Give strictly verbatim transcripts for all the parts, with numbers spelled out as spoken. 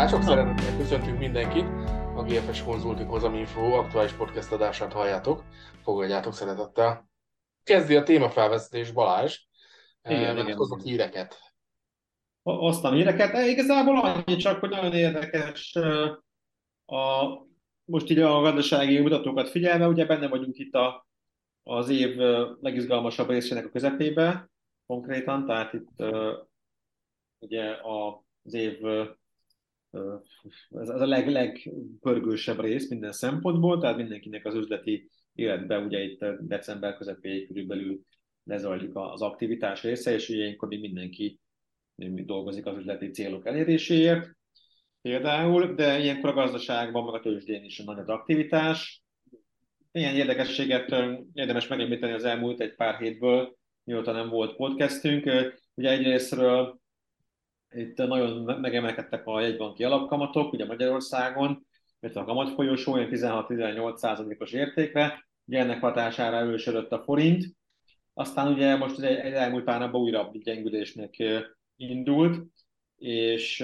Sok szeretettel köszöntünk mindenkit, a gé ef es Consulting Hozaminfo aktuális podcast adását halljátok, fogadjátok szeretettel. Kezdi a témafelvezetés Balázs, Igen, mert igen, hozok igen. híreket. Hoztam híreket, de igazából annyi csak, hogy nagyon érdekes a, most így a gazdasági mutatókat figyelve, ugye benne vagyunk itt a, az év legizgalmasabb részének a közepébe konkrétan, tehát itt ugye az év ez az a leg, legpörgősebb rész minden szempontból, tehát mindenkinek az üzleti életben ugye itt december közepéig körülbelül lezajlik az aktivitás része, és ugye ilyenkor még mindenki dolgozik az üzleti célok eléréséért például, de ilyenkor a gazdaságban, meg a tőzsdén is nagy az aktivitás. Ilyen érdekességet érdemes megemlíteni az elmúlt egy pár hétből, mióta nem volt podcastünk. Ugye egyrésztről itt nagyon megemelkedtek a jegybanki alapkamatok, ugye Magyarországon, mert a kamatfolyosó olyan tizenhat-tizennyolc százalékos értékre, ugye ennek hatására erősödött a forint. Aztán ugye most egy, egy elmúlt pár napban újra gyengülésnek indult, és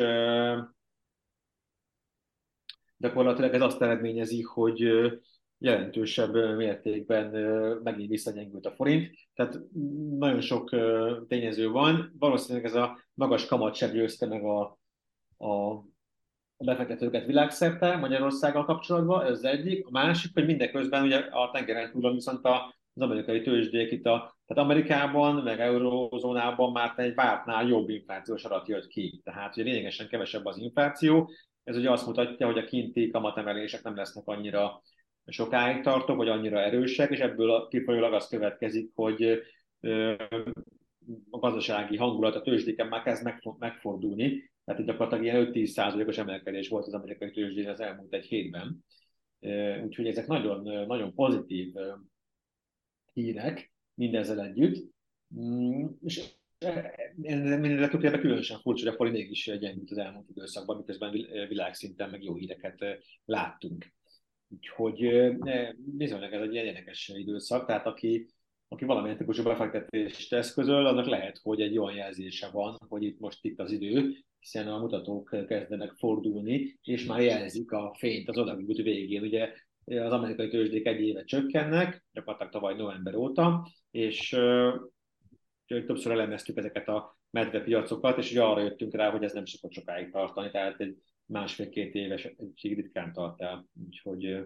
gyakorlatilag ez azt eredményezi, hogy jelentősebb mértékben megint visszagyengült a forint. Tehát nagyon sok tényező van. Valószínűleg ez a magas kamat sem győzte meg a, a, a befektetőket világszerte Magyarországgal kapcsolatban, ez az egyik. A másik, hogy mindeközben ugye a tengeren túlon viszont a, az amerikai tőzsdék itt a, tehát Amerikában, meg eurózónában már egy vártnál jobb inflációs adat jött ki. Tehát ugye lényegesen kevesebb az infláció. Ez ugye azt mutatja, hogy a kinti kamatemelések nem lesznek annyira sokáig tartók, vagy annyira erősek, és ebből kifolyólag az következik, hogy a gazdasági hangulat a tőzsdéken már kezd megfordulni, tehát itt gyakorlatilag ilyen öt-tíz százalékos emelkedés volt az amerikai tőzsdén az elmúlt egy hétben. Úgyhogy ezek nagyon, nagyon pozitív hírek mindezzel együtt. És mindenre tökéletesen különösen furcsa, hogy a forint mégis gyengült az elmúlt időszakban, miközben világszinten meg jó híreket láttunk. Úgyhogy bizonylag ez egy ilyen érdekes időszak, tehát aki, aki valamilyen típusú befektetést eszközöl, annak lehet, hogy egy olyan jelzése van, hogy itt most itt az idő, hiszen a mutatók kezdenek fordulni, és már jelzik a fényt az odagút végén. Ugye az amerikai tőzsdék egy éve csökkennek, gyakorlatilag tavaly november óta, és uh, többször elemeztük ezeket a medvepiacokat, és ugye arra jöttünk rá, hogy ez nem szokott sokáig tartani, tehát egy másfél-két éves egység ritkán tart el. Úgyhogy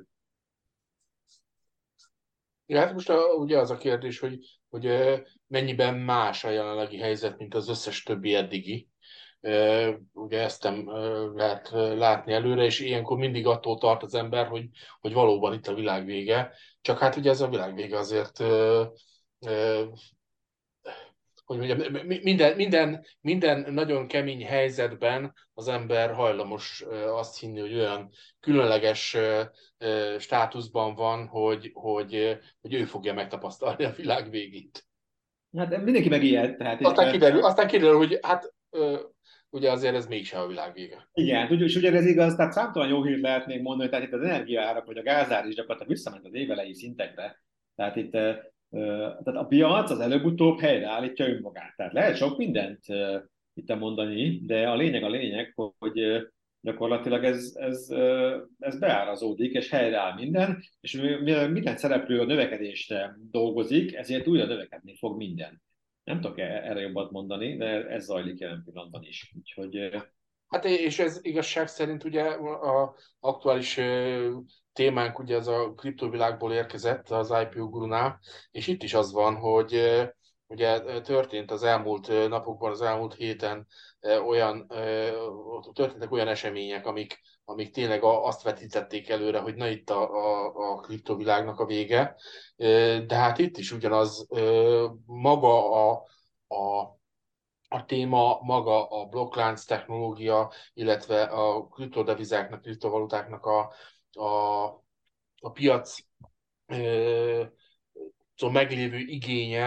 Ja, hát most a, ugye az a kérdés, hogy, hogy eh, mennyiben más a jelenlegi helyzet, mint az összes többi eddigi. Eh, Ugye ezt nem eh, lehet eh, látni előre, és ilyenkor mindig attól tart az ember, hogy, hogy valóban itt a világ vége. Csak hát ugye ez a világ vége azért eh, eh, hogy mondjam, minden, minden, minden nagyon kemény helyzetben az ember hajlamos azt hinni, hogy olyan különleges státuszban van, hogy, hogy, hogy ő fogja megtapasztalni a világ végét. hát mindenki megijed, tehát Aztán itt, kiderül, aztán kiderül, hogy hát ugye azért ez mégsem a világ vége. igen, és ugye ez igaz, tehát számtalan jó hírt lehet még mondani, tehát itt az energiaárak, vagy a gázár is gyakorlatilag visszament az évelei szintekre. Tehát itt tehát a piac az előbb-utóbb helyreállítja önmagát. Tehát lehet sok mindent itt mondani, de a lényeg a lényeg, hogy gyakorlatilag ez, ez, ez beárazódik, és helyreáll minden, és mivel minden szereplő a növekedésre dolgozik, ezért újra növekedni fog minden. Nem tudok erre jobbat mondani, de ez zajlik jelen pillanatban is. Úgyhogy Hát és ez igazság szerint ugye a aktuális ö, témánk ugye az a kriptovilágból érkezett az i pé o gurunál, és itt is az van, hogy ö, ugye történt az elmúlt ö, napokban, az elmúlt héten ö, olyan, ö, történtek olyan események, amik, amik tényleg a, azt vetítették előre, hogy na itt a, a, a kriptovilágnak a vége. Ö, De hát itt is ugyanaz ö, maga a, a a téma maga a blokklánc technológia, illetve a kriptodevizáknak, kriptovalutáknak a, a, a piac ö, szóval meglévő igénye,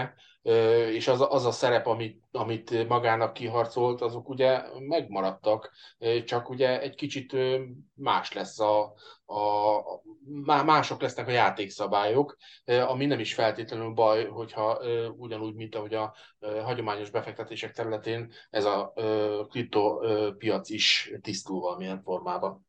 és az, az a szerep, amit, amit magának kiharcolt, azok ugye megmaradtak, csak ugye egy kicsit más lesz a, a, a mások lesznek a játékszabályok, ami nem is feltétlenül baj, hogyha ugyanúgy, mint ahogy a hagyományos befektetések területén ez a kriptopiac is tisztul valamilyen formában.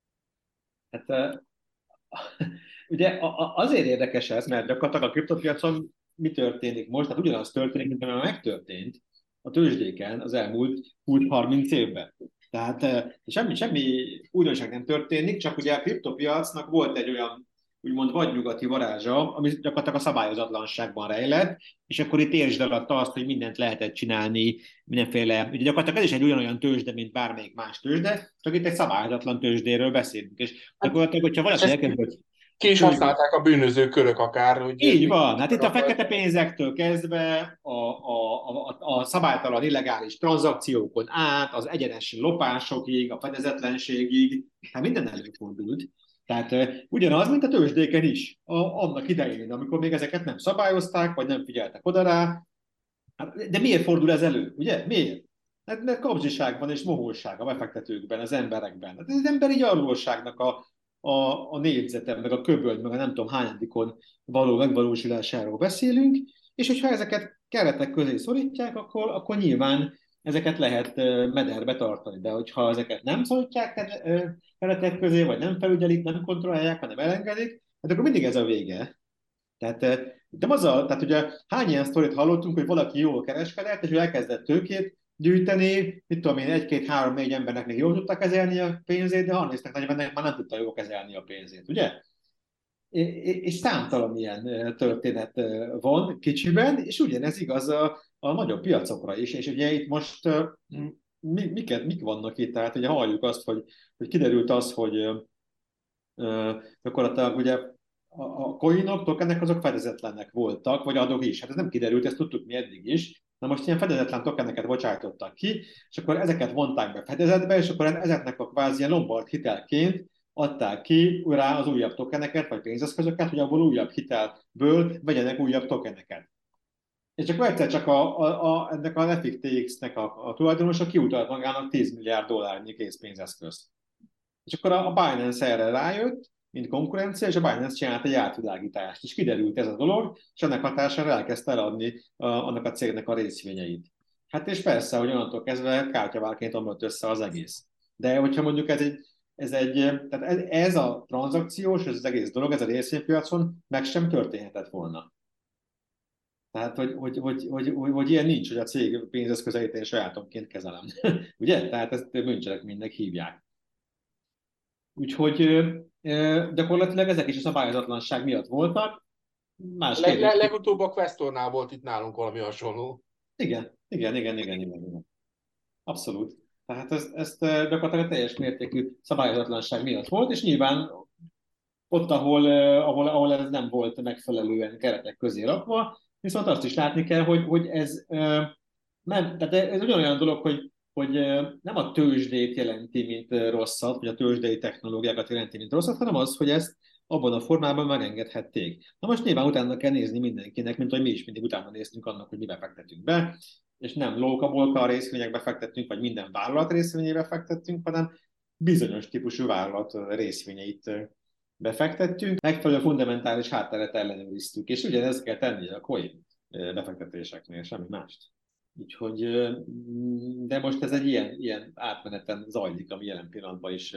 Hát ugye azért érdekes ez, mert gyakorlatilag a kriptopiacon mi történik most? Hát ugyanaz történik, mint ami megtörtént a tőzsdéken az elmúlt húsz-harminc évben. Tehát semmi, semmi újdonság nem történik, csak ugye a kriptopiacnak volt egy olyan úgymond vadnyugati varázsa, ami gyakorlatilag a szabályozatlanságban rejlett, és akkor itt értsd alatt azt, hogy mindent lehetett csinálni, mindenféle, ugye gyakorlatilag ez is egy ugyanolyan tőzsde, mint bármelyik más tőzsde, csak itt egy szabályozatlan tőzsdéről beszélünk. És Hát, gyakorlatilag, hogyha és valaki ezt elkezd, ki is hogy használták a bűnöző körök akár, hogy így mi van, hát itt a fekete pénzektől kezdve a, a, a, a szabálytalan illegális tranzakciókon át, az egyenes lopásokig, a fedezetlenségig, hát minden előfordult. Tehát uh, ugyanaz, mint a tőzsdéken is, a, annak idején, amikor még ezeket nem szabályozták, vagy nem figyeltek oda rá. Hát, de miért fordul ez elő, ugye? Miért? Hát mert kapzsiság van és mohóság a befektetőkben, az emberekben. Hát ez az emberi gyarlóságnak a, a, a négyzete, meg a köböld, meg a nem tudom hányadikon való megvalósulásáról beszélünk, és hogyha ezeket keretek közé szorítják, akkor, akkor nyilván ezeket lehet mederbe tartani. De hogyha ezeket nem szorítják keretek közé, vagy nem felügyelik, nem kontrollálják, hanem elengedik, hát akkor mindig ez a vége. Tehát nem az a, tehát ugye hány ilyen sztorit hallottunk, hogy valaki jól kereskedett, és ő elkezdett tőkét gyűjteni, mit tudom én, egy, két, három, négy embernek még jól tudta kezelni a pénzét, de harmincnak negyvennek már nem tudta jól kezelni a pénzét, ugye? És számtalan ilyen történet van kicsiben, és ugyanez igaz a, a nagyobb piacokra is, és ugye itt most mi, miket, mik vannak itt, tehát ugye halljuk azt, hogy, hogy kiderült az, hogy gyakorlatilag ugye a, a coinok, tokenek azok fedezetlenek voltak, vagy adók is. Hát ez nem kiderült, ezt tudtuk mi eddig is. Na most ilyen fedezetlen tokeneket bocsájtottak ki, és akkor ezeket vonták be fedezetbe, és akkor ezeknek a kvázi ilyen lombard hitelként adták ki rá az újabb tokeneket, vagy pénzeszközöket, hogy abból újabb hitelből vegyenek újabb tokeneket. És akkor egyszer csak a, a, a, ennek a F T X-nek a, a tulajdonosa kiutalt magának tíz milliárd dollárnyi készpénzeszközt. És akkor a Binance erre rájött, mint konkurencia, és a Binance csinált egy átvilágítást, és kiderült ez a dolog, és ennek hatására elkezdte eladni a, annak a cégnek a részvényeit. Hát és persze, hogy onnantól kezdve kártyavárként omlott össze az egész. De hogyha mondjuk ez egy, ez egy tehát ez, ez a tranzakciós, ez az egész dolog, ez a részvénypiacon meg sem történhetett volna. Tehát, hogy, hogy, hogy, hogy, hogy, hogy ilyen nincs, hogy a cég pénzeszközeit én sajátomként kezelem. Ugye? Tehát ezt bűncselekménynek hívják. Úgyhogy gyakorlatilag ezek is a szabályozatlanság miatt voltak. Más Leg, kérdés. leg, legutóbb a Questornál volt itt nálunk valami hasonló. Igen, igen, igen, igen, igen, igen. Abszolút. Tehát ezt, ezt gyakorlatilag teljes mértékű szabályozatlanság miatt volt, és nyilván ott, ahol, ahol, ahol ez nem volt megfelelően keretek közé rakva, viszont azt is látni kell, hogy, hogy ez nem, tehát ez ugyanolyan dolog, hogy, hogy nem a tőzsdét jelenti, mint rosszat, vagy a tőzsdei technológiákat jelenti, mint rosszat, hanem az, hogy ezt abban a formában megengedhették. Na most nyilván utána kell nézni mindenkinek, mint hogy mi is mindig utána néztünk annak, hogy mibe fektetünk be, és nem lóka-bolka a részvényekbe fektettünk, vagy minden vállalat részvényébe fektettünk, hanem bizonyos típusú vállalat részvényeit befektettünk, megfelelő fundamentális hátteret ellenőriztük, és ugyanezt kell tenni a coin befektetéseknél, semmi mást. Úgyhogy, de most ez egy ilyen, ilyen átmeneten zajlik, ami jelen pillanatban is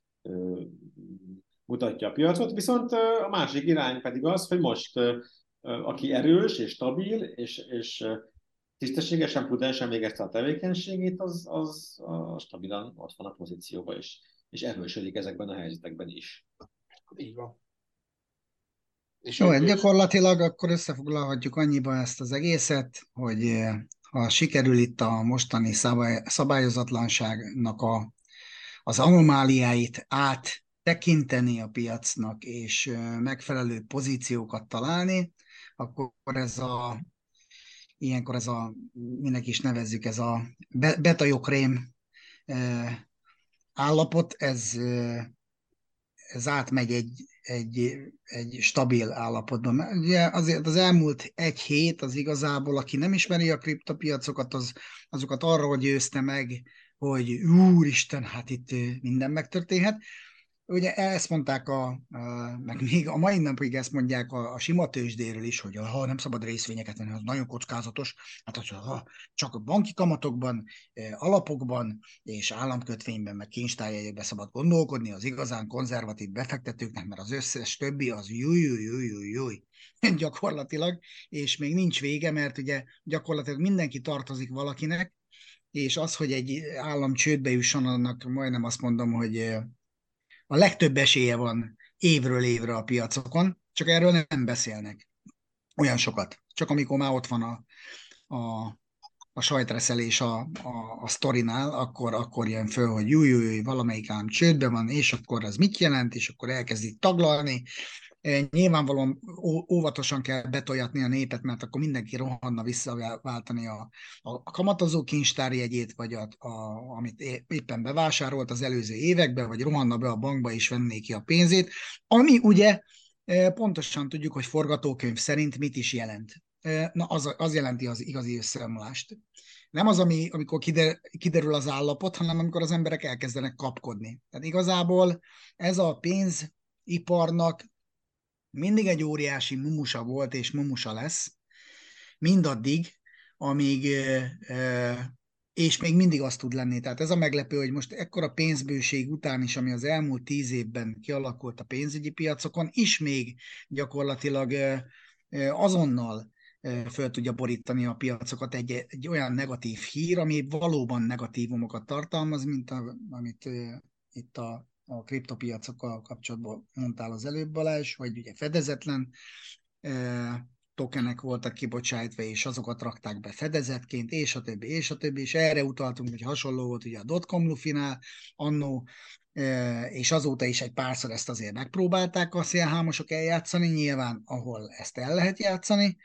mutatja a piacot, viszont a másik irány pedig az, hogy most aki erős és stabil, és, és tisztességesen, prudensen végezte a tevékenységét, az, az, az stabilan ott van a pozícióban, és, és erősödik ezekben a helyzetekben is. Így van. És Jó, ő, hát ő, gyakorlatilag akkor összefoglalhatjuk annyiba ezt az egészet, hogy ha sikerül itt a mostani szabály, szabályozatlanságnak a, az anomáliáit áttekinteni a piacnak, és megfelelő pozíciókat találni, akkor ez a, ilyenkor ez a, minek is nevezzük, ez a betajokrém állapot, ez ez átmegy egy, egy, egy stabil állapotban. Ugye azért az elmúlt egy hét az igazából, aki nem ismeri a kriptopiacokat, az, azokat arról győzte meg, hogy úristen, hát itt minden megtörténhet. Ugye ezt mondták, a, a, meg még a mai napig ezt mondják a, a sima tőzsdéről is, hogy ha nem szabad részvényeket venni, az nagyon kockázatos. Hát az, ha csak a banki kamatokban, alapokban és államkötvényben, meg kincstárjegyekben szabad gondolkodni, az igazán konzervatív befektetőknek, mert az összes többi az júj, júj, júj, júj, júj. Gyakorlatilag, és még nincs vége, mert ugye gyakorlatilag mindenki tartozik valakinek, és az, hogy egy állam csődbe jusson, annak majdnem azt mondom, hogy a legtöbb esélye van évről évre a piacokon, csak erről nem beszélnek olyan sokat. Csak amikor már ott van a, a, a sajtreszelés a, a, a sztorinál, akkor, akkor jön föl, hogy júj, júj, júj, valamelyik ám csődbe van, és akkor ez mit jelent, és akkor elkezdik taglalni. Nyilvánvalóan óvatosan kell betoljatni a népet, mert akkor mindenki rohanna visszaváltani a, a kamatozó kincstárjegyét, vagy a, a, amit éppen bevásárolt az előző években, vagy rohanna be a bankba és venné ki a pénzét, ami ugye pontosan tudjuk, hogy forgatókönyv szerint mit is jelent. Na, az, az jelenti az igazi összeomlást. Nem az, ami, amikor kider, kiderül az állapot, hanem amikor az emberek elkezdenek kapkodni. Tehát igazából ez a pénziparnak mindig egy óriási mumusa volt, és mumusa lesz, mindaddig, amíg, és még mindig az tud lenni. Tehát ez a meglepő, hogy most ekkora pénzbőség után is, ami az elmúlt tíz évben kialakult a pénzügyi piacokon, is még gyakorlatilag azonnal föl tudja borítani a piacokat egy, egy olyan negatív hír, ami valóban negatívumokat tartalmaz, mint a, amit itt a a kriptopiacokkal kapcsolatban mondtál az előbb, Balázs, hogy ugye fedezetlen eh, tokenek voltak kibocsájtva, és azokat rakták be fedezetként, és a többi, és a többi, és erre utaltunk, hogy hasonló volt ugye a dotcom lufinál annó, eh, és azóta is egy párszor ezt azért megpróbálták a szélhámosok eljátszani, nyilván, ahol ezt el lehet játszani.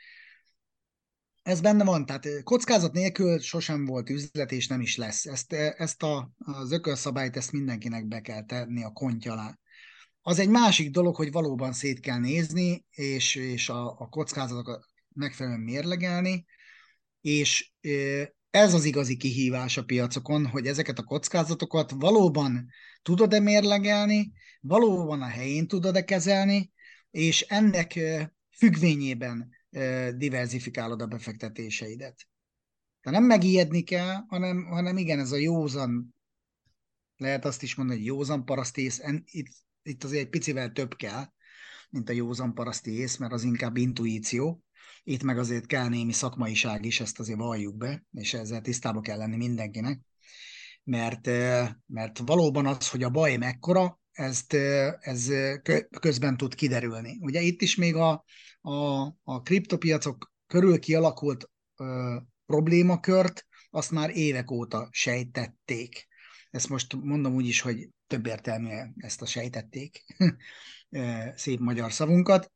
Ez benne van, tehát kockázat nélkül sosem volt üzlet, és nem is lesz. Ezt, ezt a, az ökölszabályt ezt mindenkinek be kell tenni a kontja alá. Az egy másik dolog, hogy valóban szét kell nézni, és, és a, a kockázatokat megfelelően mérlegelni, és ez az igazi kihívás a piacokon, hogy ezeket a kockázatokat valóban tudod-e mérlegelni, valóban a helyén tudod-e kezelni, és ennek függvényében diverzifikálod a befektetéseidet. De nem megijedni kell, hanem, hanem igen, ez a józan, lehet azt is mondani, hogy józan paraszti ész, itt, itt azért egy picivel több kell, mint a józan paraszti ész, mert az inkább intuíció. Itt meg azért kell némi szakmaiság is, ezt azért valljuk be, és ezzel tisztában kell lenni mindenkinek, mert, mert valóban az, hogy a baj mekkora, ezt, ez közben tud kiderülni. Ugye itt is még a, a, a kriptopiacok körül kialakult ö, problémakört, azt már évek óta sejtették. Ezt most mondom úgy is, hogy több értelműen ezt a sejtették, szép magyar szavunkat.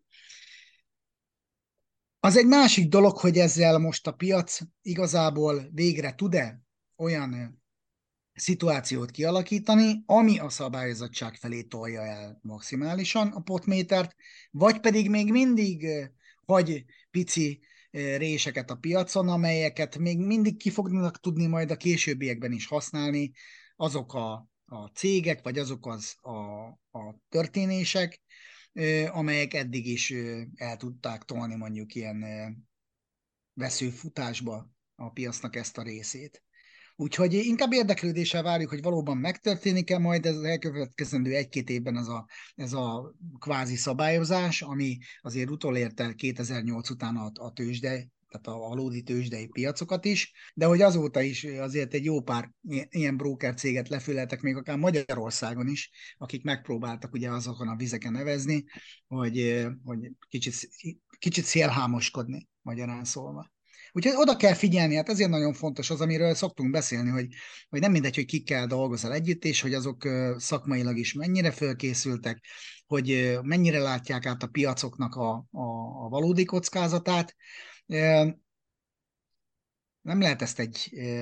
Az egy másik dolog, hogy ezzel most a piac igazából végre tud-e olyan szituációt kialakítani, ami a szabályozottság felé tolja el maximálisan a potmétert, vagy pedig még mindig hagy pici réseket a piacon, amelyeket még mindig ki fognak tudni majd a későbbiekben is használni azok a, a cégek, vagy azok az a, a történések, amelyek eddig is el tudták tolni mondjuk ilyen veszőfutásba a piacnak ezt a részét. Úgyhogy inkább érdeklődéssel várjuk, hogy valóban megtörténik-e majd ez az elkövetkezendő egy-két évben ez a, ez a kvázi szabályozás, ami azért utolérte kétezer-nyolc után a, a tőzsde, tehát a valódi tőzsdei piacokat is, de hogy azóta is azért egy jó pár ilyen broker céget lefüleltek, még akár Magyarországon is, akik megpróbáltak ugye azokon a vizeken nevezni, hogy, hogy kicsit, kicsit szélhámoskodni, magyarán szólva. Úgyhogy oda kell figyelni, hát ezért nagyon fontos az, amiről szoktunk beszélni, hogy, hogy nem mindegy, hogy kikkel dolgozol együtt, és hogy azok szakmailag is mennyire fölkészültek, hogy mennyire látják át a piacoknak a, a, a valódi kockázatát. Nem lehet ezt egy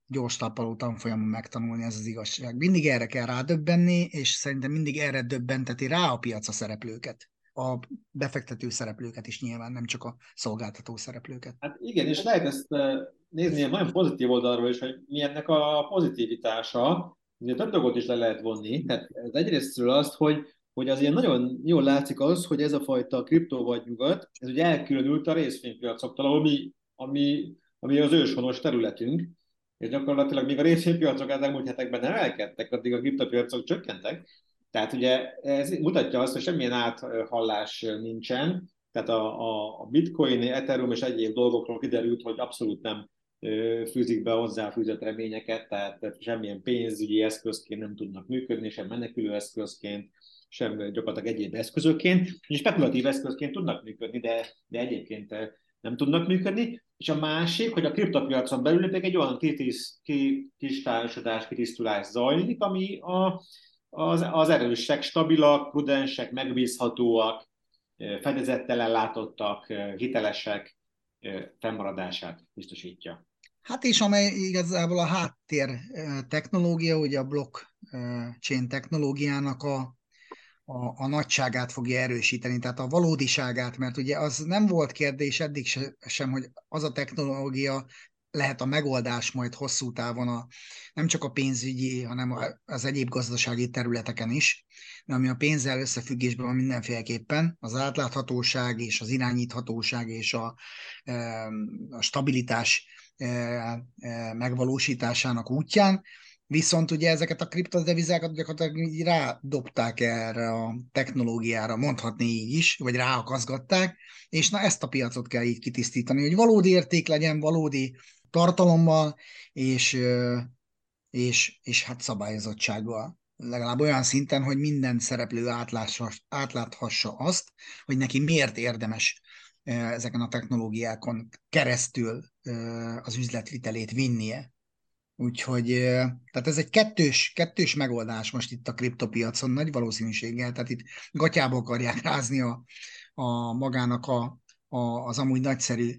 gyors talpaló tanfolyamon megtanulni, ez az igazság. Mindig erre kell rádöbbenni, és szerintem mindig erre döbbenteti rá a piac a szereplőket. A befektető szereplőket is nyilván, nem csak a szolgáltató szereplőket. Hát igen, és lehet ezt nézni ilyen nagyon pozitív oldalról is, hogy mi ennek a pozitivitása. Ugye több dolgot is le lehet vonni. Tehát ez egyrésztről azt, hogy, hogy az ilyen nagyon jól látszik az, hogy ez a fajta kriptó vagy nyugat, ez ugye elkülönült a részvénypiacoktól, ami, ami, ami az őshonos területünk, és gyakorlatilag még a részvénypiacok az elmúlt hetekben emelkedtek, addig a kriptopiacok csökkentek. Tehát ugye ez mutatja azt, hogy semmilyen áthallás nincsen, tehát a, a, a bitcoin, ethereum és egyéb dolgokról kiderült, hogy abszolút nem fűzik be hozzáfűzött reményeket, tehát, tehát semmilyen pénzügyi eszközként nem tudnak működni, sem menekülő eszközként, sem gyakorlatilag egyéb eszközökként, és spekulatív eszközként tudnak működni, de, de egyébként nem tudnak működni. És a másik, hogy a kriptopiacon belül még egy olyan kristályosodás, kitisztulás zajlik, ami a, az, az erősek, stabilak, prudensek, megbízhatóak, fedezettel ellátottak, hitelesek fennmaradását biztosítja. Hát és amely igazából a háttér technológia, ugye a blockchain technológiának a, a, a nagyságát fogja erősíteni, tehát a valódiságát, mert ugye az nem volt kérdés eddig sem, hogy az a technológia lehet a megoldás majd hosszú távon a, nem csak a pénzügyi, hanem az egyéb gazdasági területeken is, de ami a pénzzel összefüggésben van mindenféleképpen, az átláthatóság és az irányíthatóság és a, a stabilitás megvalósításának útján, viszont ugye ezeket a kriptodevizákat gyakorlatilag így rádobták erre a technológiára, mondhatni így is, vagy ráakaszgatták, és na ezt a piacot kell így kitisztítani, hogy valódi érték legyen, valódi tartalommal, és, és, és hát szabályozottsággal. Legalább olyan szinten, hogy minden szereplő átláthassa azt, hogy neki miért érdemes ezeken a technológiákon keresztül az üzletvitelét vinnie. Úgyhogy tehát ez egy kettős, kettős megoldás most itt a kriptopiacon nagy valószínűséggel, tehát itt gatyába akarják rázni a, a magának a, a, az amúgy nagyszerű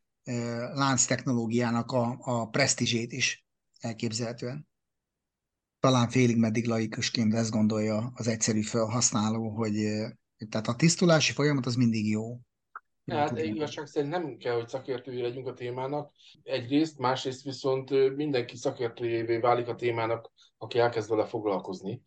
lánc technológiának a, a presztízsét is elképzelhetően. Talán félig meddig laikusként ezt gondolja az egyszerű felhasználó, hogy tehát a tisztulási folyamat az mindig jó. Hát igazság szerint nem kell, hogy szakértői legyünk a témának egyrészt, másrészt viszont mindenki szakértőjévé válik a témának, aki elkezd vele foglalkozni.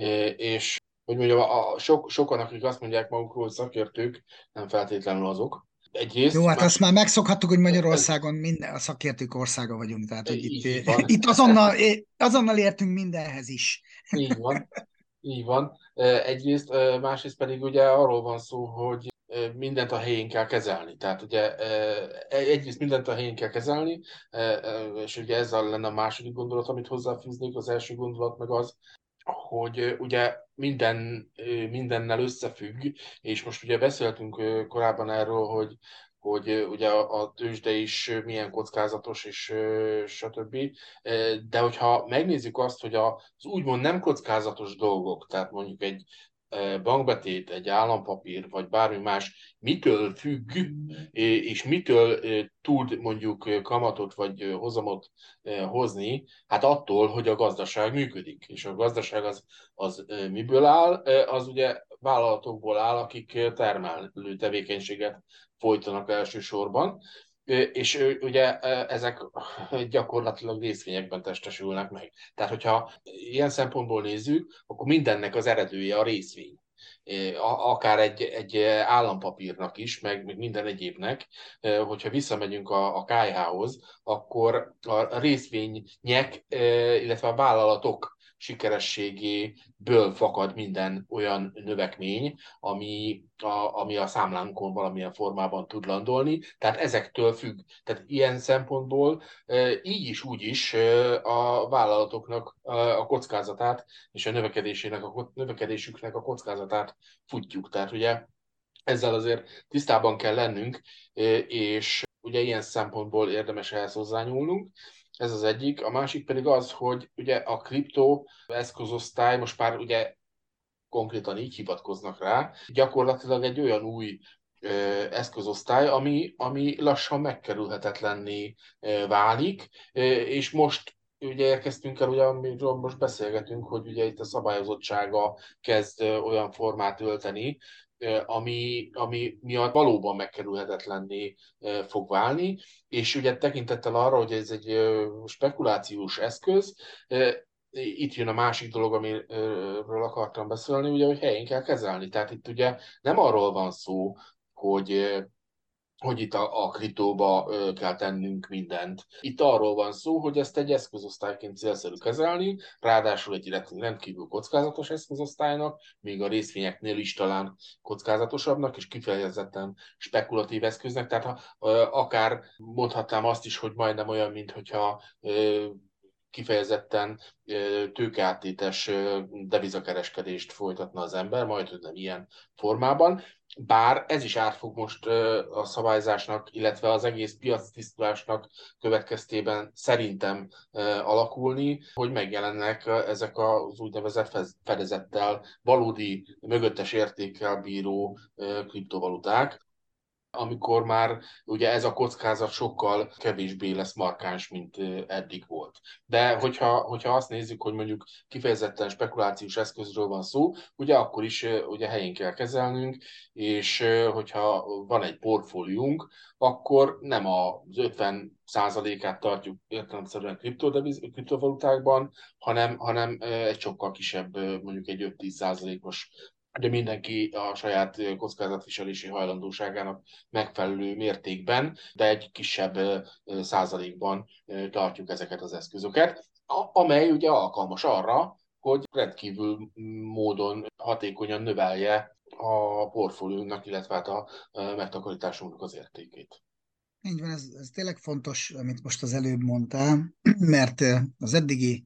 És hogy mondjam, a sok, sokan, akik azt mondják magukról, hogy szakértők, nem feltétlenül azok. Egyrészt, Jó, hát más... azt már megszokhattuk, hogy Magyarországon minden, a szakértők országa vagyunk, tehát hogy itt, itt van. azonnal, azonnal értünk mindenhez is. Így van, így van. Egyrészt, másrészt pedig ugye arról van szó, hogy mindent a helyén kell kezelni. Tehát ugye egyrészt mindent a helyén kell kezelni, és ugye ezzel lenne a második gondolat, amit hozzáfűznék. Az első gondolat meg az, hogy ugye minden, mindennel összefügg, és most ugye beszéltünk korábban erről, hogy, hogy ugye a tőzsde is milyen kockázatos, és stb. De hogyha megnézzük azt, hogy az úgymond nem kockázatos dolgok, tehát mondjuk egy bankbetét, egy állampapír, vagy bármi más, mitől függ, és mitől tud mondjuk kamatot vagy hozamot hozni, hát attól, hogy a gazdaság működik. És a gazdaság az, az miből áll? Az ugye vállalatokból áll, akik termelő tevékenységet folytanak elsősorban, és ugye ezek gyakorlatilag részvényekben testesülnek meg. Tehát, hogyha ilyen szempontból nézzük, akkor mindennek az eredője a részvény. Akár egy, egy állampapírnak is, meg, meg minden egyébnek, hogyha visszamegyünk a, a ká há-hoz, akkor a részvények, illetve a vállalatok sikerességéből fakad minden olyan növekmény, ami a, ami a számlánkon valamilyen formában tud landolni, tehát ezektől függ. Tehát ilyen szempontból így is, úgy is a vállalatoknak a kockázatát és a növekedésének, a növekedésüknek a kockázatát futjuk. Tehát ugye ezzel azért tisztában kell lennünk, és ugye ilyen szempontból érdemes ehhez hozzányúlnunk. Ez az egyik. A másik pedig az, hogy ugye a kriptó eszközosztály, most már ugye konkrétan így hivatkoznak rá, gyakorlatilag egy olyan új ö, eszközosztály, ami, ami lassan megkerülhetetlenné ö, válik, ö, és most ugye érkeztünk el, ugye, amiről most beszélgetünk, hogy ugye itt a szabályozottsága kezd olyan formát ölteni, ami, ami miatt valóban megkerülhetetlenné fog válni, és ugye tekintettel arra, hogy ez egy spekulációs eszköz, itt jön a másik dolog, amiről akartam beszélni, ugye, hogy helyén kell kezelni. Tehát itt ugye nem arról van szó, hogy hogy itt a, a kriptóba ö, kell tennünk mindent. Itt arról van szó, hogy ezt egy eszközosztályként célszerű kezelni, ráadásul egy rendkívül kockázatos eszközosztálynak, még a részvényeknél is talán kockázatosabbnak, és kifejezetten spekulatív eszköznek, tehát ha, ö, akár mondhatnám azt is, hogy majdnem olyan, mint hogyha ö, kifejezetten tőkeáttétes devizakereskedést folytatna az ember, majd hogy nem ilyen formában. Bár ez is át fog most a szabályzásnak, illetve az egész piac tisztulásnak következtében szerintem alakulni, hogy megjelennek ezek az úgynevezett fedezettel, valódi mögöttes értékkel bíró kriptovaluták, amikor már ugye ez a kockázat sokkal kevésbé lesz markáns, mint eddig volt. De hogyha, hogyha azt nézzük, hogy mondjuk kifejezetten spekulációs eszközről van szó, ugye akkor is ugye helyén kell kezelnünk, és hogyha van egy portfóliónk, akkor nem az ötven százalékát tartjuk értelemszerűen kriptovalutákban, hanem, hanem egy sokkal kisebb, mondjuk egy öt-tíz százalékos, de mindenki a saját kockázatviselési hajlandóságának megfelelő mértékben, de egy kisebb százalékban tartjuk ezeket az eszközöket, amely ugye alkalmas arra, hogy rendkívül módon hatékonyan növelje a portfóliónknak, illetve hát a megtakarításunknak az értékét. Így van, ez, ez tényleg fontos, amit most az előbb mondtál, mert az eddigi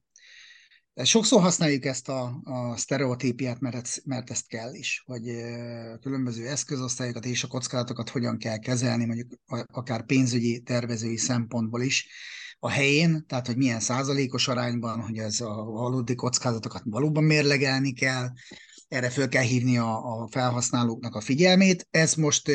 sokszor használjuk ezt a, a sztereotípiát, mert, mert ezt kell is, hogy különböző eszközosztályokat és a kockázatokat hogyan kell kezelni, mondjuk akár pénzügyi, tervezői szempontból is a helyén, tehát hogy milyen százalékos arányban, hogy ez a valódi kockázatokat valóban mérlegelni kell, erre föl kell hívni a, a felhasználóknak a figyelmét. Ez most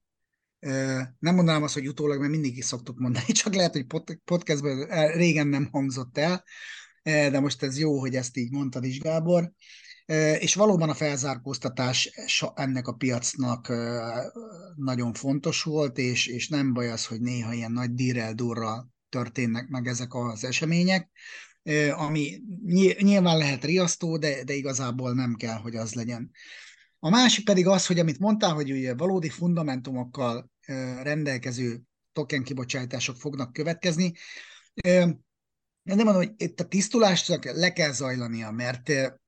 nem mondanám azt, hogy utólag, mert mindig is szoktuk mondani, csak lehet, hogy podcastban régen nem hangzott el, de most ez jó, hogy ezt így mondtad is, Gábor. És valóban a felzárkóztatás ennek a piacnak nagyon fontos volt, és, és nem baj az, hogy néha ilyen nagy dírrel-durral történnek meg ezek az események, ami nyilván lehet riasztó, de, de igazából nem kell, hogy az legyen. A másik pedig az, hogy amit mondtál, hogy ugye valódi fundamentumokkal rendelkező token kibocsátások fognak következni. Én nem mondom, hogy itt a tisztulást le kell zajlania, mert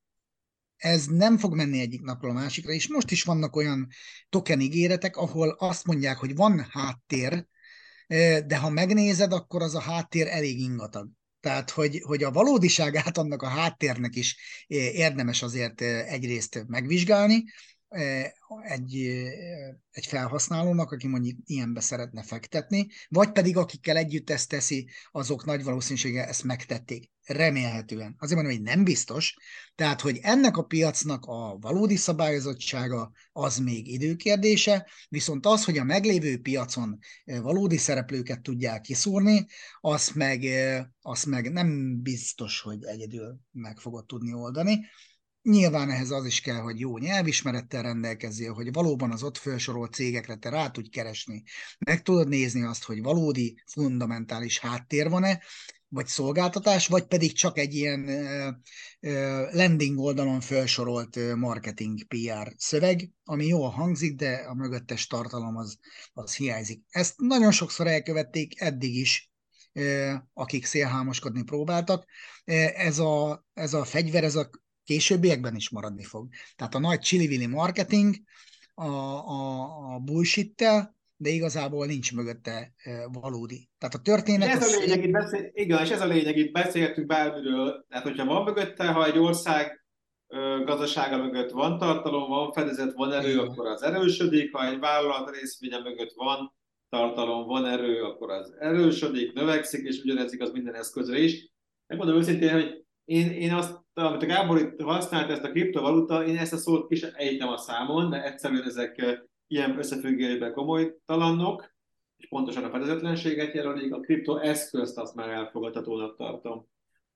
ez nem fog menni egyik napról a másikra, és most is vannak olyan token ígéretek, ahol azt mondják, hogy van háttér, de ha megnézed, akkor az a háttér elég ingatag. Tehát, hogy, hogy a valódiságát annak a háttérnek is érdemes azért egyrészt megvizsgálni, egy, egy felhasználónak, aki mondjuk ilyenbe szeretne fektetni, vagy pedig akikkel együtt ezt teszi, azok nagy valószínűséggel ezt megtették. Remélhetően. Azért mondom, hogy nem biztos. Tehát, hogy ennek a piacnak a valódi szabályozottsága az még időkérdése, viszont az, hogy a meglévő piacon valódi szereplőket tudják kiszúrni, azt meg, azt meg nem biztos, hogy egyedül meg fogod tudni oldani. Nyilván ehhez az is kell, hogy jó nyelvismerettel rendelkezzél, hogy valóban az ott felsorolt cégekre te rá tudj keresni. Meg tudod nézni azt, hogy valódi, fundamentális háttér van-e, vagy szolgáltatás, vagy pedig csak egy ilyen uh, uh, landing oldalon felsorolt uh, marketing pé er szöveg, ami jól hangzik, de a mögöttes tartalom az, az hiányzik. Ezt nagyon sokszor elkövették eddig is, uh, akik szélhámoskodni próbáltak. Uh, ez, a, ez a fegyver, ez a későbbiekben is maradni fog. Tehát a nagy csili-vili marketing a, a, a bullshit-tel, de igazából nincs mögötte e, valódi. Tehát a történet... És ez az a lényeg, itt beszél, igen, és ez a lényeg, itt beszéltünk bármiről, tehát hogyha van mögötte, ha egy ország ö, gazdasága mögött van tartalom, van fedezet, van erő, igen, akkor az erősödik, ha egy vállalat részvénye mögött van tartalom, van erő, akkor az erősödik, növekszik, és ugyanez igaz minden eszközre is. Megmondom őszintén, hogy én, én azt, amit a Gábor itt használt, ezt a kriptovaluta, én ezt a szót is ejtem a számon, mert egyszerűen ezek ilyen összefüggésben komolytalanok, és pontosan a fedezetlenséget jelölik, a kriptoeszközt azt már elfogadhatónak tartom.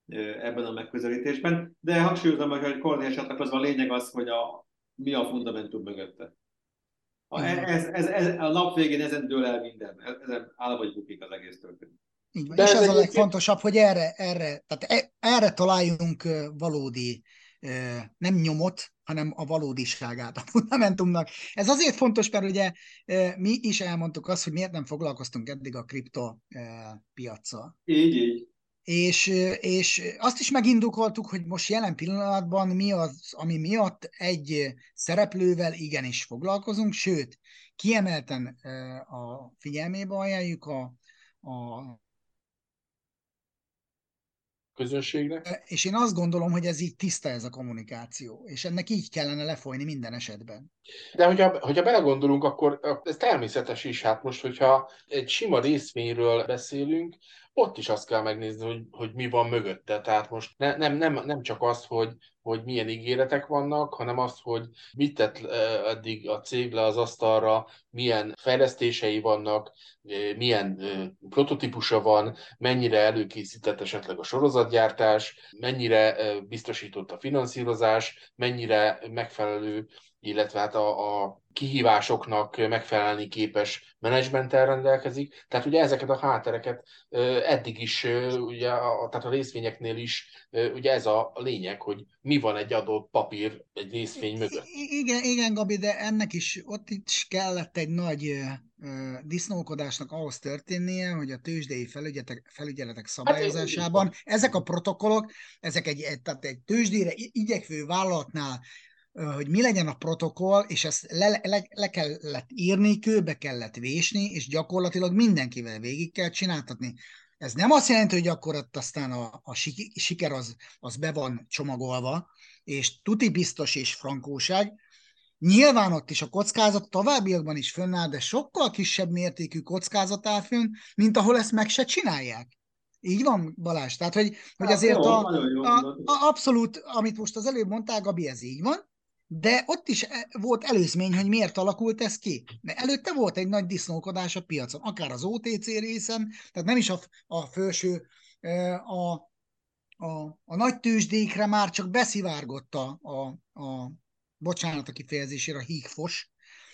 ebben a megközelítésben, de hangsúlyozom meg, hogy Kornél csatlakozva a lényeg az, hogy a, mi a fundamentum mögötte. A, Így van. ez, ez, ez, a nap végén ezen dől el minden, ezen áll vagy bukik az egész történet. Így van. De És ez az a egyébként, legfontosabb, hogy erre, erre, tehát e- erre találjunk ö, valódi, ö, nem nyomot, hanem a valódiságát a fundamentumnak. Ez azért fontos, mert ugye ö, mi is elmondtuk azt, hogy miért nem foglalkoztunk eddig a kripto ö, piaccal. Így, így. És, és azt is megindokoltuk, hogy most jelen pillanatban mi az, ami miatt egy szereplővel igenis foglalkozunk, sőt, kiemelten ö, a figyelmébe ajánljuk a, a közönségnek. és én azt gondolom, hogy ez így tiszta ez a kommunikáció, és ennek így kellene lefolyni minden esetben. De hogyha, hogyha belegondolunk, akkor ez természetes is. Hát most, hogyha egy sima részvényről beszélünk, ott is azt kell megnézni, hogy, hogy mi van mögötte. Tehát most ne, nem, nem, nem csak az, hogy, hogy milyen ígéretek vannak, hanem az, hogy mit tett eh, eddig a cég le az asztalra, milyen fejlesztései vannak, eh, milyen eh, prototípusa van, mennyire előkészített esetleg a sorozatgyártás, mennyire eh, biztosított a finanszírozás, mennyire megfelelő, illetve hát a, a kihívásoknak megfelelni képes menedzsmenttel rendelkezik. Tehát ugye ezeket a háttereket ö, eddig is, ö, ugye, a, tehát a részvényeknél is, ö, ugye ez a lényeg, hogy mi van egy adott papír, egy részvény mögött. I- Igen, igen, Gabi, de ennek is ott is kellett egy nagy ö, ö, disznókodásnak ahhoz történnie, hogy a tőzsdei felügyeletek, felügyeletek Hát így szabályozásában van. ezek a protokollok, ezek egy, egy- tehát egy tőzsdére i- igyekvő vállalatnál, ö, hogy mi legyen a protokoll, és ezt le, le, le kellett írni, kőbe kellett vésni, és gyakorlatilag mindenkivel végig kell csináltatni. Ez nem azt jelenti, hogy akkor ott aztán a, a sik- siker az, az be van csomagolva, és tuti biztos és frankóság. Nyilván ott is a kockázat továbbiakban is fönnáll, de sokkal kisebb mértékű kockázat áll fönn, mint ahol ezt meg se csinálják. Így van, Balázs? Tehát, hogy, hogy Hát azért a, jó, nagyon jó a, mondod. a abszolút, amit most az előbb mondtál, Gabi, ez így van, de ott is volt előzmény, hogy miért alakult ez ki. Mert előtte volt egy nagy disznókodás a piacon, akár az o té cé részen, tehát nem is a, a felső, a, a, a nagy tőzsdékre már csak beszivárgott a, a, a bocsánat a kifejezésére, a hígfos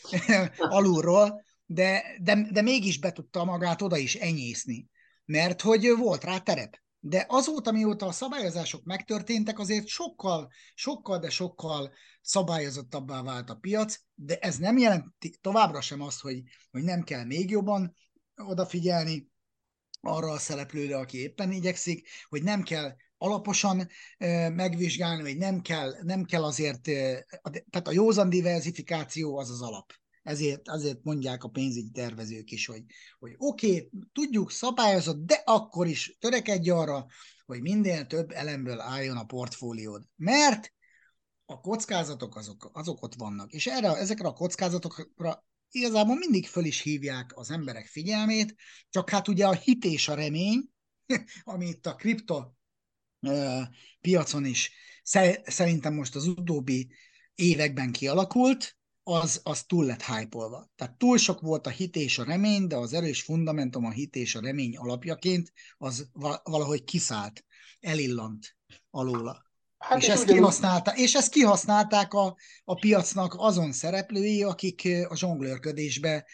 alulról, de, de, de mégis be tudta magát oda is enyészni, mert hogy volt rá terep. De azóta, mióta a szabályozások megtörténtek, azért sokkal, sokkal, de sokkal szabályozottabbá vált a piac, de ez nem jelenti továbbra sem azt, hogy, hogy nem kell még jobban odafigyelni arra a szereplőre, aki éppen igyekszik, hogy nem kell alaposan uh, megvizsgálni, hogy nem kell, nem kell azért, uh, tehát a józan diversifikáció az az alap. Ezért, azért mondják a pénzügyi tervezők is, hogy, hogy oké, okay, tudjuk, szabályozott, de akkor is törekedj arra, hogy minél több elemből álljon a portfóliód. Mert a kockázatok azok, azok ott vannak. És erre, ezekre a kockázatokra igazából mindig föl is hívják az emberek figyelmét, csak hát ugye a hit és a remény, ami itt a kripto uh, piacon is szerintem most az utóbbi években kialakult, az, az túl lett hype-olva. Tehát túl sok volt a hit és a remény, de az erős fundamentum a hit és a remény alapjaként az valahogy kiszállt, elillant alóla. Hát És és ezt, ugyanúgy, kihasználta, és ezt kihasználták a, a piacnak azon szereplői, akik a zsonglőrködésbe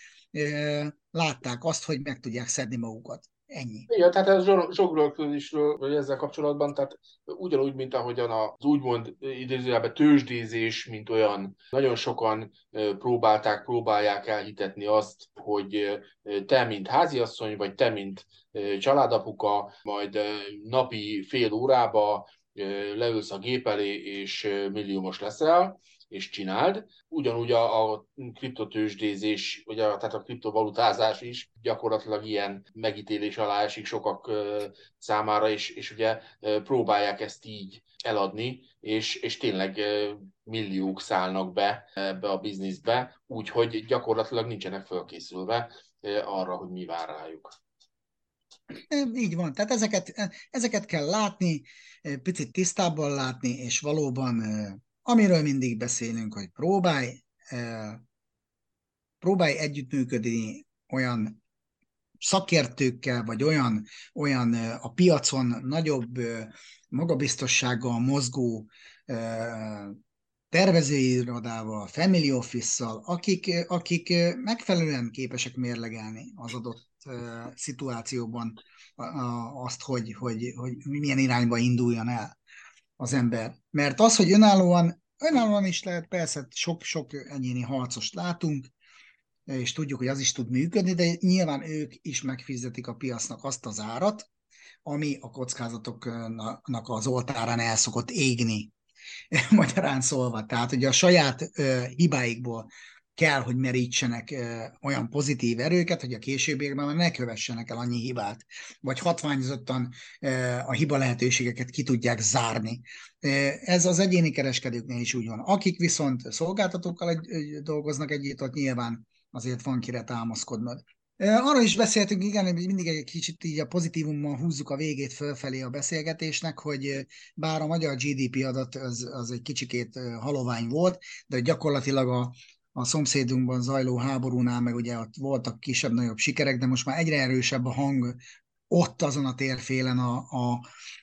e, látták azt, hogy meg tudják szedni magukat. Ennyi. igen, tehát ez zsonglőrködésről, vagy ezzel kapcsolatban, tehát ugyanúgy, mint ahogyan az úgymond idézőjelben tőzsdézés, mint olyan, nagyon sokan próbálták, próbálják elhitetni azt, hogy te, mint háziasszony, vagy te, mint családapuka, majd napi fél órába leülsz a gép elé, és milliómos leszel, és csináld. Ugyanúgy a, a kriptotőzsdézés, vagy a, tehát a kriptovalutázás is gyakorlatilag ilyen megítélés alá esik sokak ö, számára, és, és ugye ö, próbálják ezt így eladni, és, és tényleg ö, milliók szállnak be ebbe a bizniszbe, úgyhogy gyakorlatilag nincsenek fölkészülve ö, arra, hogy mi vár rájuk. Így van, tehát ezeket, ezeket kell látni, picit tisztábban látni, és valóban, amiről mindig beszélünk, hogy próbálj, próbálj együttműködni olyan szakértőkkel, vagy olyan, olyan a piacon nagyobb magabiztossággal mozgó tervezőirodával, family office-szal, akik, akik megfelelően képesek mérlegelni az adott szituációban azt, hogy, hogy, hogy milyen irányba induljon el az ember. Mert az, hogy önállóan, önállóan is lehet, persze sok-sok egyéni harcost látunk, és tudjuk, hogy az is tud működni, de nyilván ők is megfizetik a piacnak azt az árat, ami a kockázatoknak az oltárán el szokott égni, magyarán szólva. Tehát ugye a saját ö, hibáikból kell, hogy merítsenek ö, olyan pozitív erőket, hogy a későbbiekben már ne kövessenek el annyi hibát, vagy hatványozottan ö, a hiba lehetőségeket ki tudják zárni. Ez az egyéni kereskedőknél is úgy van. Akik viszont szolgáltatókkal egy, dolgoznak együtt, ott nyilván azért van kire támaszkodnod. Arra is beszéltünk, igen, hogy mindig egy kicsit így a pozitívummal húzzuk a végét fölfelé a beszélgetésnek, hogy bár a magyar gé dé pé adat az, az egy kicsikét halovány volt, de gyakorlatilag a, a szomszédunkban zajló háborúnál meg ugye ott voltak kisebb-nagyobb sikerek, de most már egyre erősebb a hang ott azon a térfélen a, a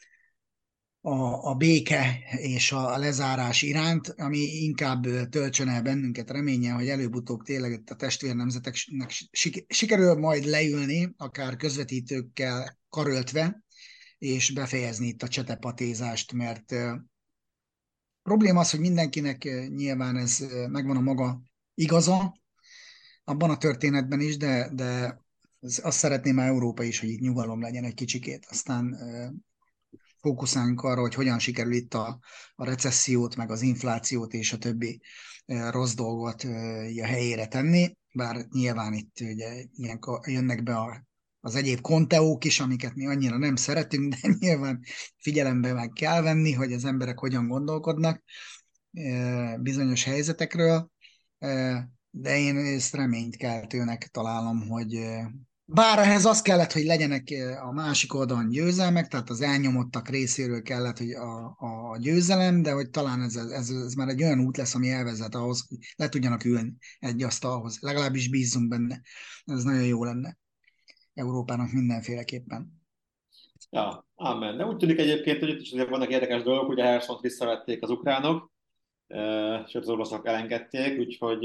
A, a béke és a lezárás iránt, ami inkább töltsön el bennünket reménnyel, hogy előbb-utóbb tényleg a testvérnemzeteknek sikerül majd leülni, akár közvetítőkkel karöltve, és befejezni itt a csetepatézást, mert probléma az, hogy mindenkinek nyilván ez megvan a maga igaza, abban a történetben is, de, de azt szeretném már Európa is, hogy itt nyugalom legyen egy kicsikét, aztán fókuszáljunk arra, hogy hogyan sikerül itt a, a recessziót, meg az inflációt és a többi e, rossz dolgot e, a helyére tenni, bár nyilván itt ugye ilyenkor jönnek be a, az egyéb konteók is, amiket mi annyira nem szeretünk, de nyilván figyelembe meg kell venni, hogy az emberek hogyan gondolkodnak e, bizonyos helyzetekről, e, de én ezt reménykeltőnek találom, hogy e, bár ehhez az kellett, hogy legyenek a másik oldalon győzelmek, tehát az elnyomottak részéről kellett, hogy a, a győzelem, de hogy talán ez, ez, ez már egy olyan út lesz, ami elvezet ahhoz, hogy le tudjanak ülni egy asztalhoz. Legalábbis bízzunk benne. Ez nagyon jó lenne Európának mindenféleképpen. Ja, amen. De úgy tűnik egyébként, hogy itt is azért vannak érdekes dolgok, ugye Hersont visszavették az ukránok, sőt az oroszok elengedték, úgyhogy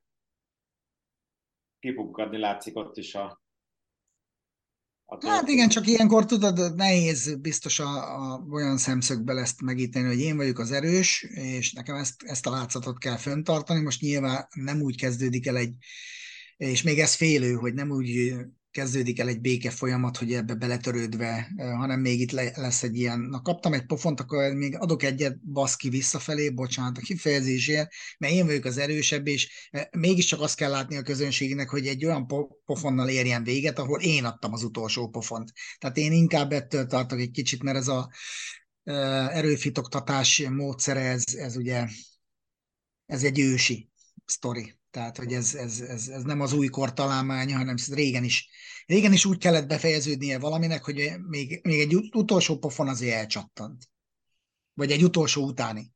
kipukkadni látszik ott is a Hát igen, csak ilyenkor tudod, nehéz biztos a, a, olyan szemszögből ezt megítélni, hogy én vagyok az erős, és nekem ezt, ezt a látszatot kell fenntartani. Most nyilván nem úgy kezdődik el egy, és még ez félő, hogy nem úgy kezdődik el egy béke folyamat, hogy ebbe beletörődve, hanem még itt lesz egy ilyen, na kaptam egy pofont, akkor még adok egyet, baszki visszafelé, bocsánat a kifejezésért, mert én vagyok az erősebb, és mégiscsak azt kell látni a közönségnek, hogy egy olyan pofonnal érjen véget, ahol én adtam az utolsó pofont. Tehát én inkább ettől tartok egy kicsit, mert ez a erőfitoktatás módszere, ez, ez ugye, ez egy ősi sztori. Tehát, hogy ez, ez, ez, ez nem az újkor találmánya, hanem ez régen is, régen is úgy kellett befejeződnie valaminek, hogy még, még egy utolsó pofon azért elcsattant. Vagy egy utolsó utáni.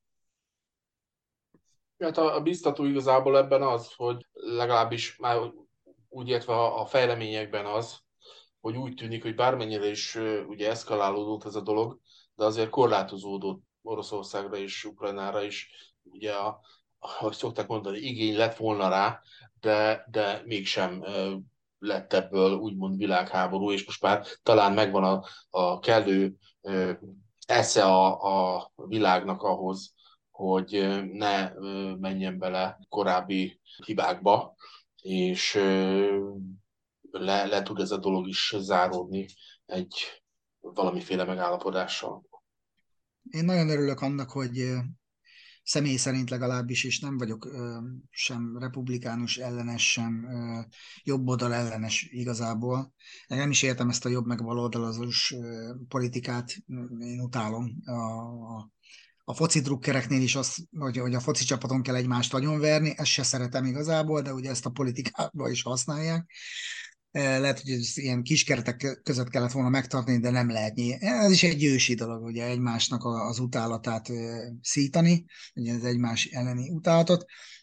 Hát a, a biztató igazából ebben az, hogy legalábbis már úgy értve a, a fejleményekben az, hogy úgy tűnik, hogy bármennyire is ugye eszkalálódott ez a dolog, de azért korlátozódott Oroszországra és Ukrajnára is, ugye a ahogy szokták mondani, igény lett volna rá, de, de mégsem lett ebből úgymond világháború, és most már talán megvan a, a kellő esze a, a világnak ahhoz, hogy ne menjen bele korábbi hibákba, és le, le tud ez a dolog is záródni egy valamiféle megállapodással. Én nagyon örülök annak, hogy személy szerint legalábbis, és nem vagyok ö, sem republikánus ellenes, sem ö, jobboldal ellenes igazából. Nem is értem ezt a jobb meg baloldalazós ö, politikát, én utálom. A, a, a foci drukkereknél is az, hogy, hogy a foci csapaton kell egymást agyonverni, ezt se szeretem igazából, de ugye ezt a politikában is használják. Lehet, hogy ez ilyen kis keretek között kellett volna megtartani, de nem lehet. Ez is egy ősi dolog, ugye egymásnak az utálatát szítani, ugye az egymás elleni utálatot.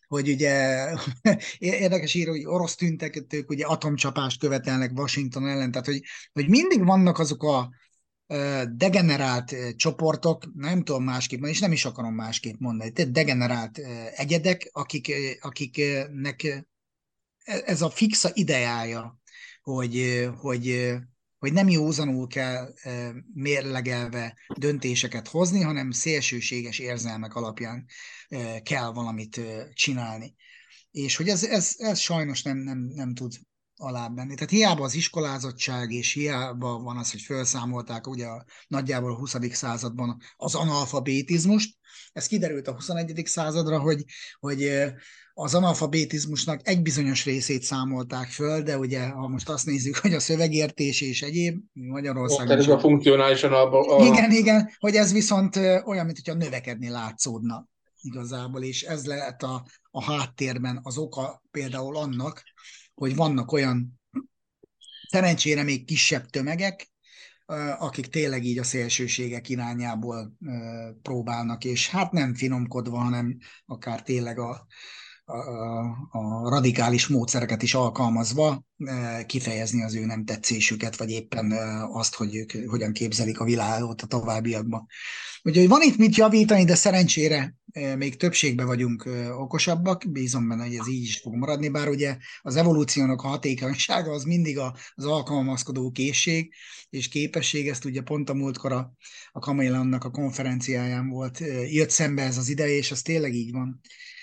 hogy ugye érdekes író, hogy orosz tüntetők ugye atomcsapást követelnek Washington ellen, tehát hogy, hogy mindig vannak azok a degenerált csoportok, nem tudom másképp, és nem is akarom másképp mondani, tehát degenerált egyedek, akik, akiknek ez a fixa ideája, hogy, hogy, hogy nem józanul kell mérlegelve döntéseket hozni, hanem szélsőséges érzelmek alapján kell valamit csinálni. És hogy ez, ez, ez sajnos nem, nem, nem tud alább menni. Tehát hiába az iskolázottság, és hiába van az, hogy felszámolták ugye a, nagyjából a huszadik században az analfabetizmust. Ez kiderült a huszonegyedik századra, hogy, hogy az analfabetizmusnak egy bizonyos részét számolták föl, de ugye, ha most azt nézzük, hogy a szövegértés és egyéb Magyarországon... Tehát ez a funkcionálisan a... Igen, igen, hogy ez viszont olyan, mint hogyha növekedni látszódna igazából, és ez lehet a, a háttérben az oka például annak, hogy vannak olyan szerencsére még kisebb tömegek, akik tényleg így a szélsőségek irányából próbálnak, és hát nem finomkodva, hanem akár tényleg a, a, a radikális módszereket is alkalmazva kifejezni az ő nem tetszésüket, vagy éppen azt, hogy ők hogyan képzelik a világot a továbbiakban. Úgyhogy van itt mit javítani, de szerencsére még többségben vagyunk okosabbak, bízom benne, hogy ez így is fog maradni, bár ugye az evolúciónak a hatékonysága az mindig az alkalmazkodó készség és képesség, ezt ugye pont a múltkor a, a Kamailannak a konferenciáján volt, jött szembe ez az ide, és ez tényleg így van.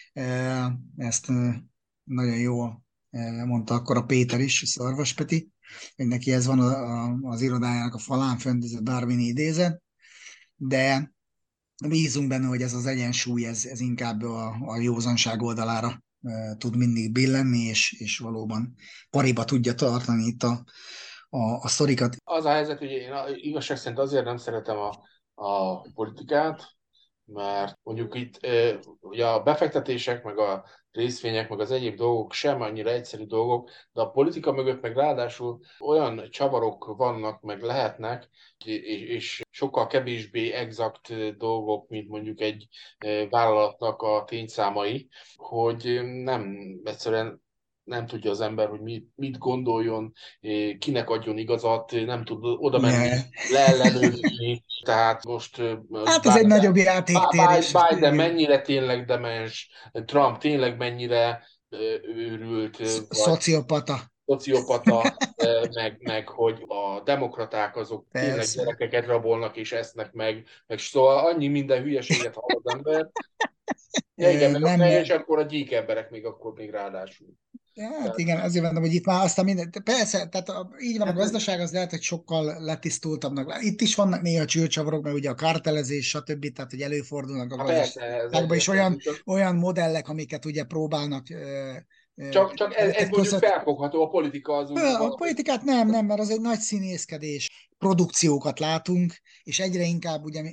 Ezt nagyon jól mondta akkor a Péter is, Szarvas Peti, hogy neki ez van a, a, az irodájának a falán fönt, ez a Darwini idézet, de bízunk benne, hogy ez az egyensúly, ez, ez inkább a, a józanság oldalára e, tud mindig billenni, és, és valóban pariba tudja tartani itt a, a, a sztorikat. Az a helyzet, hogy én igazság szerint azért nem szeretem a, a politikát, mert mondjuk itt ugye a befektetések, meg a részvények, meg az egyéb dolgok sem annyira egyszerű dolgok, de a politika mögött meg ráadásul olyan csavarok vannak, meg lehetnek, és sokkal kevésbé exakt dolgok, mint mondjuk egy vállalatnak a tényszámai, hogy nem egyszerűen nem tudja az ember, hogy mit, mit gondoljon, kinek adjon igazat, nem tud oda menni, yeah. leellenőrizni. Tehát most... Hát ez egy nagyobb játéktér. Biden mennyire tényleg demens, Trump tényleg mennyire őrült. Szociopata. Szociopata, meg, meg hogy a demokraták azok Persze. tényleg gyerekeket rabolnak és esznek meg, meg szóval annyi minden hülyeséget hall az ember. Ja, igen, meg nem, a fejes, akkor a gyík emberek még akkor még ráadásul. Hát tehát... igen, azért mondom, hogy itt már aztán minden, persze, tehát a, így van a gazdaság, az lehet, hogy sokkal letisztultabbnak. Itt is vannak néha csőcsavarok, mert ugye a kártelezés, stb., tehát hogy előfordulnak a gazdaságban is olyan, olyan modellek, amiket ugye próbálnak. Csak, csak ez, ez mondjuk felfogható, a politika az úgy. A, a politikát nem, nem, mert az egy nagy színészkedés. Produkciókat látunk, és egyre inkább ugye,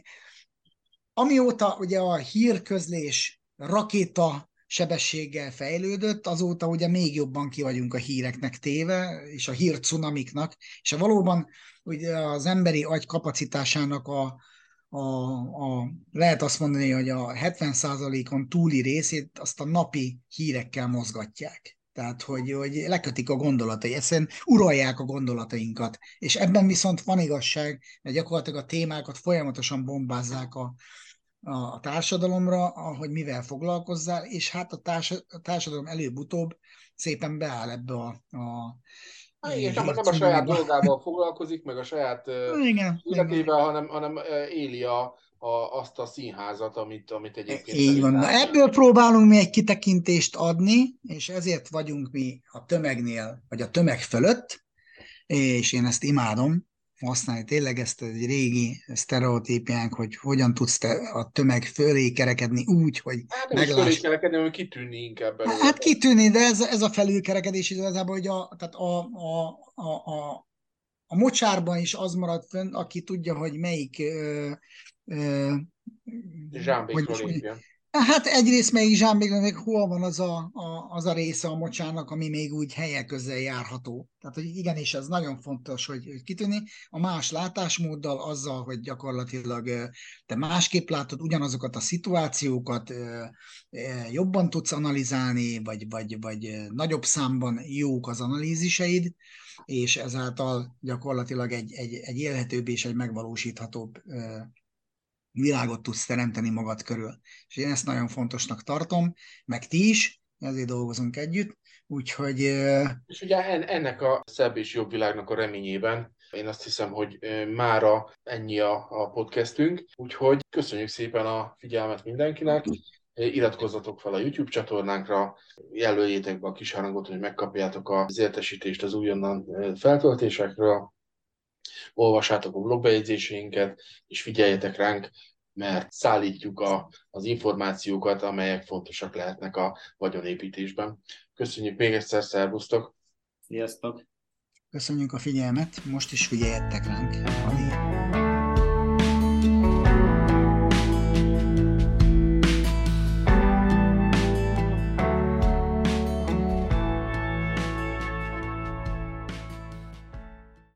amióta ugye a hírközlés rakéta sebességgel fejlődött, azóta ugye még jobban ki vagyunk a híreknek téve, és a hír cunamiknak, és valóban ugye az emberi agy kapacitásának a, a, a, lehet azt mondani, hogy a hetven százalékon túli részét azt a napi hírekkel mozgatják. Tehát, hogy, hogy lekötik a gondolatai, egyszerűen uralják a gondolatainkat. És ebben viszont van igazság, mert gyakorlatilag a témákat folyamatosan bombázzák a a társadalomra, hogy mivel foglalkozzál, és hát a, társ, a társadalom előbb-utóbb szépen beáll ebbe a... a Há, igen, csak nem a saját dolgával foglalkozik, meg a saját életével, hanem, hanem éli a, a, azt a színházat, amit, amit egyébként... Így van. Na, ebből próbálunk mi egy kitekintést adni, és ezért vagyunk mi a tömegnél, vagy a tömeg fölött, és én ezt imádom, használni tényleg ezt egy régi sztereotípiánk, hogy hogyan tudsz te a tömeg fölé kerekedni úgy, hogy hát nem megláss... fölé kerekedni, hogy kitűnni inkább belőle. Hát kitűnni, de ez, ez a felülkerekedés igazából, hogy a, tehát a, a, a, a, a mocsárban is az marad fönn, aki tudja, hogy melyik ö, ö, zsámbékról lépjen. Hát egyrészt még Zsán még, még hol van az a, a, az a része a mocsának, ami még úgy helyek közel járható. Tehát, hogy igenis, ez nagyon fontos, hogy, hogy kitűnni. A más látásmóddal, azzal, hogy gyakorlatilag te másképp látod ugyanazokat a szituációkat, jobban tudsz analizálni, vagy, vagy, vagy nagyobb számban jók az analíziseid, és ezáltal gyakorlatilag egy, egy, egy élhetőbb és egy megvalósíthatóbb világot tudsz teremteni magad körül. És én ezt nagyon fontosnak tartom, meg ti is, ezért dolgozunk együtt, úgyhogy... És ugye ennek a szebb és jobb világnak a reményében én azt hiszem, hogy mára ennyi a, a podcastünk, úgyhogy köszönjük szépen a figyelmet mindenkinek, iratkozzatok fel a YouTube csatornánkra, jelöljétek be a kis harangot, hogy megkapjátok az értesítést az újonnan feltöltésekről, olvassátok a blogbejegyzéseinket, és figyeljetek ránk, mert szállítjuk a, az információkat, amelyek fontosak lehetnek a vagyonépítésben. Köszönjük még egyszer, szervusztok! Sziasztok! Köszönjük a figyelmet, most is figyeljetek ránk! Adi.